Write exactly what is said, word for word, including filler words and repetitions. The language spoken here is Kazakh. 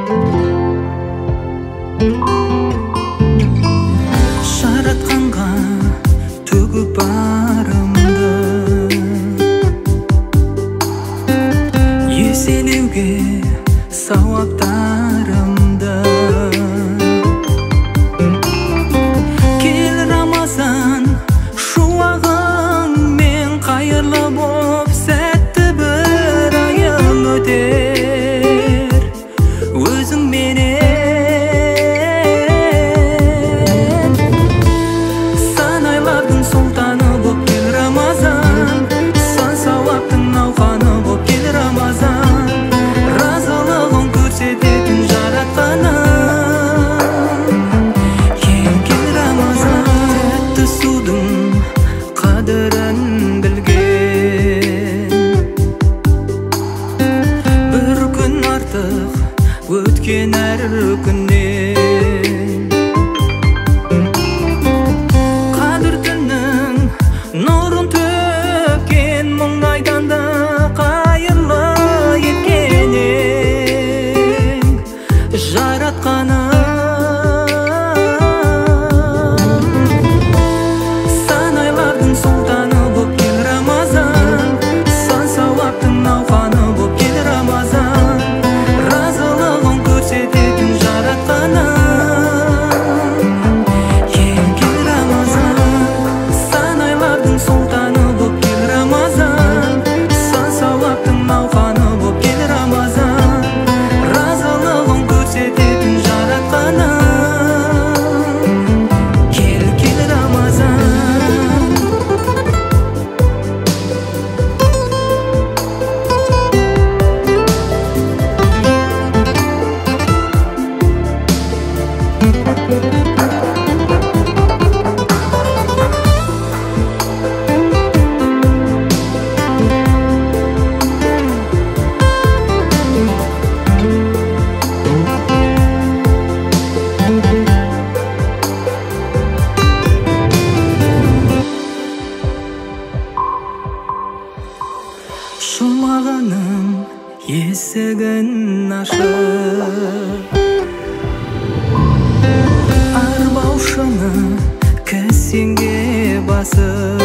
Жаратқанға төгіп барымды, еселеуге сауаптарымды. Кел Рамазан шуағыңмен, қайырлы боп сәтті бір айым өтер өзіңменен. Өткен әр күннен қадір түннің нұрын төккен, мұңайдан да қайырлы еткен ең жаратқаным. Сан айлардың сұлтаны боп кел Рамазан, сан сауаптың науқаны боп кел Рамазан. Жұмағының есігін ашып, арбаушыны кісенге басып,